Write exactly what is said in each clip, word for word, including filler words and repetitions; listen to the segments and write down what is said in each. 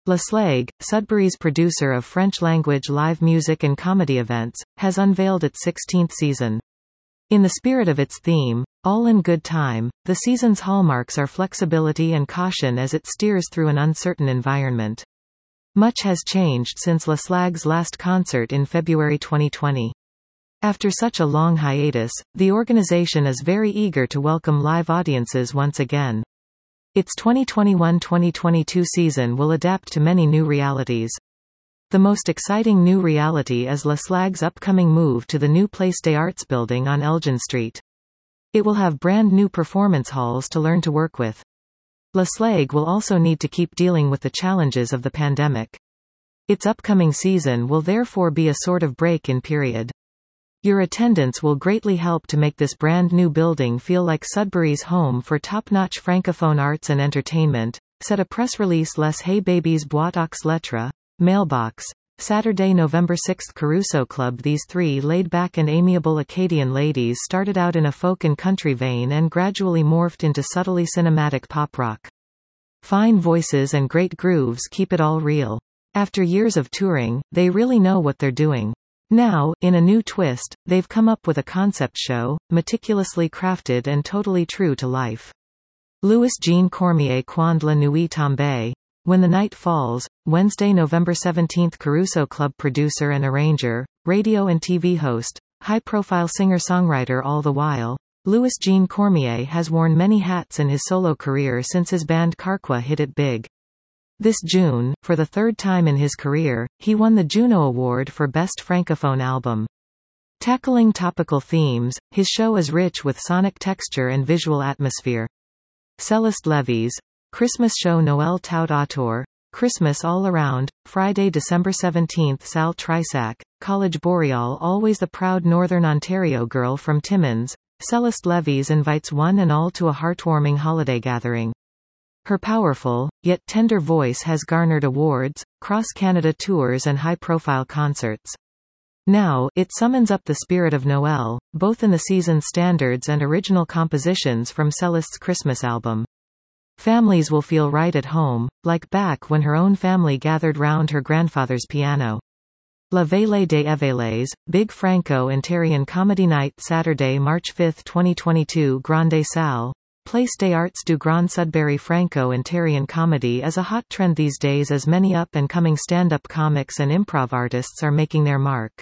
L'Aigle, Sudbury's producer of French-language live music and comedy events, has unveiled its sixteenth season. In the spirit of its theme, All in Good Time, the season's hallmarks are flexibility and caution as it steers through an uncertain environment. Much has changed since L'Aigle's last concert in February twenty twenty. After such a long hiatus, the organization is very eager to welcome live audiences once again. Its twenty twenty-one twenty twenty-two season will adapt to many new realities. The most exciting new reality is L'Aigle's upcoming move to the new Place des Arts building on Elgin Street. It will have brand new performance halls to learn to work with. L'Aigle will also need to keep dealing with the challenges of the pandemic. Its upcoming season will therefore be a sort of break-in period. Your attendance will greatly help to make this brand new building feel like Sudbury's home for top-notch francophone arts and entertainment, said a press release Les Hey Babies Boîte aux Lettres, Mailbox, Saturday, November sixth. Caruso Club. These three laid-back and amiable Acadian ladies started out in a folk and country vein and gradually morphed into subtly cinematic pop rock. Fine voices and great grooves keep it all real. After years of touring, they really know what they're doing. Now, in a new twist, they've come up with a concept show, meticulously crafted and totally true to life. Louis Jean Cormier. Quand la nuit tombe. When the Night Falls, Wednesday, November seventeenth. Caruso Club producer and arranger, radio and T V host, high-profile singer-songwriter. All the while, Louis Jean Cormier has worn many hats in his solo career since his band Carquois hit it big. This June, for the third time in his career, he won the Juno Award for Best Francophone Album. Tackling topical themes, his show is rich with sonic texture and visual atmosphere. Céleste Lévy's Christmas show Noël tout autour, Christmas All Around, Friday, December seventeenth. Salle Trisac, College Boreal. Always the proud Northern Ontario girl from Timmins, Céleste Lévy's invites one and all to a heartwarming holiday gathering. Her powerful, yet tender voice has garnered awards, cross-Canada tours and high-profile concerts. Now, it summons up the spirit of Noel, both in the season's standards and original compositions from Céleste's Christmas album. Families will feel right at home, like back when her own family gathered round her grandfather's piano. La Vallée des Évêlés, Big Franco-Ontarian Comedy Night. Saturday, March fifth twenty twenty-two. Grande Salle, Place des Arts du Grand Sudbury. Franco-Ontarian comedy is a hot trend these days as many up-and-coming stand-up comics and improv artists are making their mark.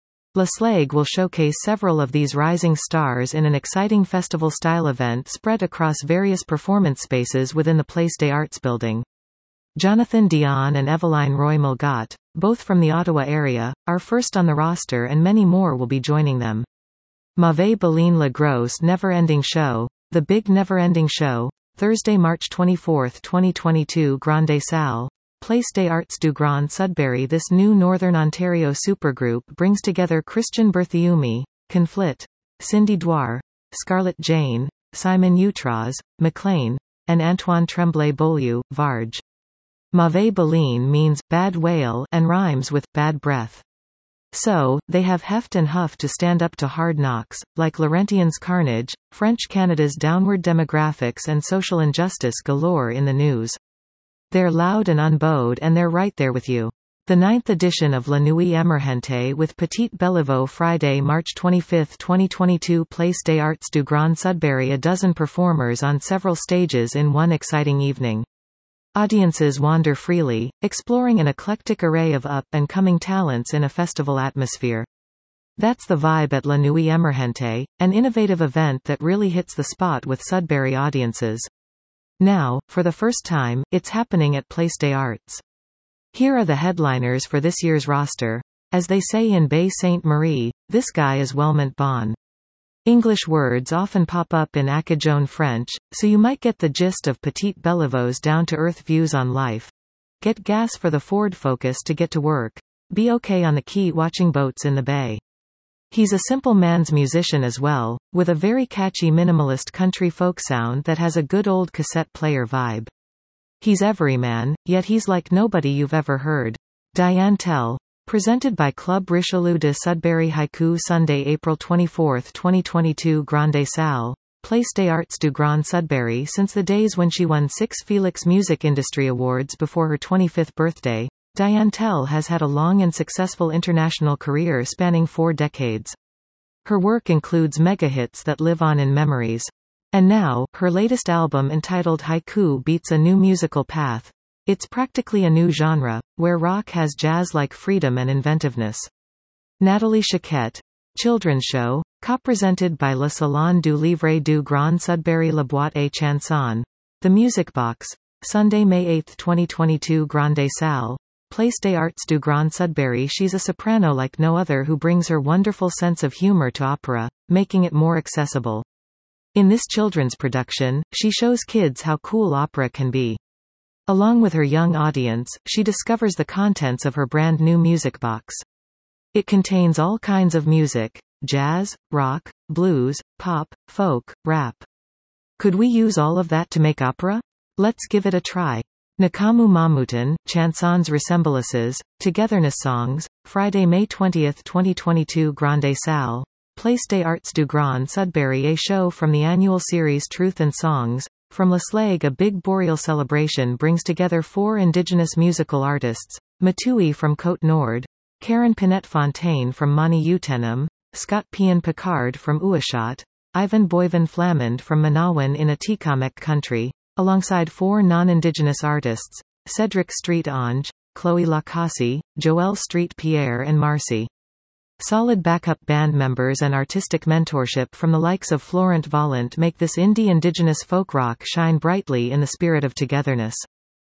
L'Aigle will showcase several of these rising stars in an exciting festival-style event spread across various performance spaces within the Place des Arts building. Jonathan Dion and Eveline Roy-Mulgot, both from the Ottawa area, are first on the roster and many more will be joining them. Mauvais Baleine Le Gros Never-Ending Show, The Big Never-Ending Show, Thursday, March twenty-fourth twenty twenty-two. Grande Salle, Place des Arts du Grand Sudbury. This new Northern Ontario supergroup brings together Christian Berthiaume, Conflit, Cindy Dwar, Scarlett Jane, Simon Utraz, McLean, and Antoine Tremblay-Beaulieu, Varge. Mauvais Baleine means bad whale and rhymes with bad breath. So, they have heft and huff to stand up to hard knocks, like Laurentian's carnage, French Canada's downward demographics and social injustice galore in the news. They're loud and unbowed and they're right there with you. The ninth edition of La Nuit Émergente with Petite Beliveau. Friday, March twenty-fifth twenty twenty-two. Place des Arts du Grand Sudbury. A dozen performers on several stages in one exciting evening. Audiences wander freely, exploring an eclectic array of up-and-coming talents in a festival atmosphere. That's the vibe at La Nuit Émergente, an innovative event that really hits the spot with Sudbury audiences. Now, for the first time, it's happening at Place des Arts. Here are the headliners for this year's roster. As they say in Bay Sainte Marie, this guy is Welmont Bon. English words often pop up in Acadian French, so you might get the gist of Petite Beliveau's down-to-earth views on life. Get gas for the Ford Focus to get to work. Be okay on the quay watching boats in the bay. He's a simple man's musician as well, with a very catchy minimalist country folk sound that has a good old cassette player vibe. He's everyman, yet he's like nobody you've ever heard. Diane Tell. Presented by Club Richelieu de Sudbury. Haiku. Sunday, April twenty-fourth twenty twenty-two. Grande Salle, Place des Arts du Grand Sudbury. Since the days when she won six Felix Music Industry Awards before her twenty-fifth birthday, Diane Tell has had a long and successful international career spanning four decades. Her work includes mega hits that live on in memories. And now, her latest album entitled Haiku beats a new musical path. It's practically a new genre, where rock has jazz-like freedom and inventiveness. Nathalie Choquette. Children's show, co-presented by Le Salon du Livre du Grand Sudbury La Boîte à Chansons. The Music Box. Sunday, May eighth, twenty twenty-two. Grande Salle. Place des Arts du Grand Sudbury. She's a soprano like no other who brings her wonderful sense of humor to opera, making it more accessible. In this children's production, she shows kids how cool opera can be. Along with her young audience, she discovers the contents of her brand new music box. It contains all kinds of music: jazz, rock, blues, pop, folk, rap. Could we use all of that to make opera? Let's give it a try. Nakamu Mamutan, Chansons Ressemblances, Togetherness Songs, Friday, May twentieth, twenty twenty-two. Grande Salle. Place des Arts du Grand Sudbury. A show from the annual series Truth and Songs. From Le Slag, a big boreal celebration brings together four indigenous musical artists: Matui from Côte Nord, Karen Pinette Fontaine from Mani Utenam, Scott Pian Picard from Uashat, Ivan Boyvan Flamand from Manawan in Atikamekw country, alongside four non-indigenous artists: Cedric Street Ange, Chloe Lacassie, Joël Street Pierre and Marcy. Solid backup band members and artistic mentorship from the likes of Florent Volant make this indie indigenous folk rock shine brightly in the spirit of togetherness.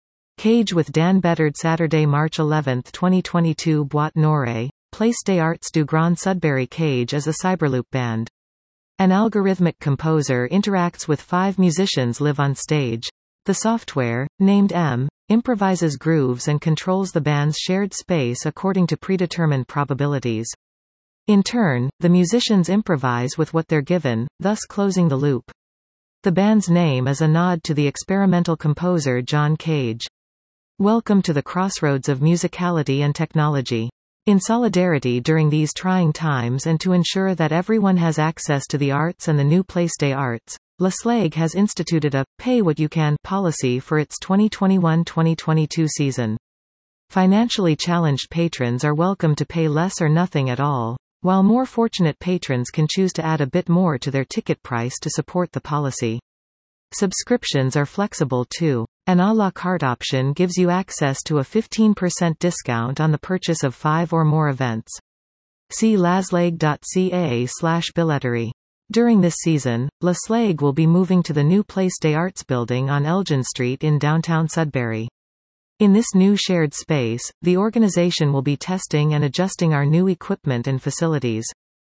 Cage with Dan Bedard. Saturday, March eleventh, twenty twenty-two. Boîte Noire. Place des Arts du Grand Sudbury. Cage is a cyberloop band. An algorithmic composer interacts with five musicians live on stage. The software, named M, improvises grooves and controls the band's shared space according to predetermined probabilities. In turn, the musicians improvise with what they're given, thus closing the loop. The band's name is a nod to the experimental composer John Cage. Welcome to the crossroads of musicality and technology. In solidarity during these trying times and to ensure that everyone has access to the arts and the new Place des Arts, Le Slag has instituted a "pay what you can" policy for its twenty twenty-one twenty twenty-two season. Financially challenged patrons are welcome to pay less or nothing at all, while more fortunate patrons can choose to add a bit more to their ticket price to support the policy. Subscriptions are flexible too. An à la carte option gives you access to a fifteen percent discount on the purchase of five or more events. See laslag dot c a slash billettery. During this season, Le Slag will be moving to the new Place des Arts building on Elgin Street in downtown Sudbury. In this new shared space, the organization will be testing and adjusting our new equipment and facilities.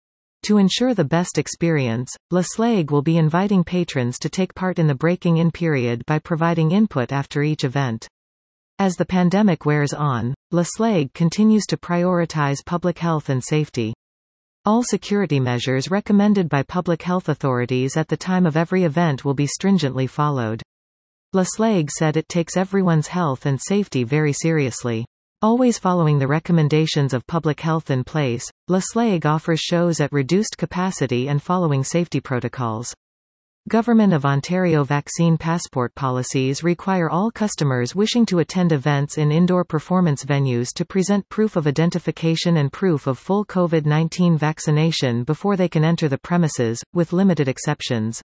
To ensure the best experience, Le Slag will be inviting patrons to take part in the breaking-in period by providing input after each event. As the pandemic wears on, Le Slag continues to prioritize public health and safety. All security measures recommended by public health authorities at the time of every event will be stringently followed. Le Slag said it takes everyone's health and safety very seriously. Always following the recommendations of public health in place, Le Slag offers shows at reduced capacity and following safety protocols. Government of Ontario vaccine passport policies require all customers wishing to attend events in indoor performance venues to present proof of identification and proof of full COVID nineteen vaccination before they can enter the premises, with limited exceptions.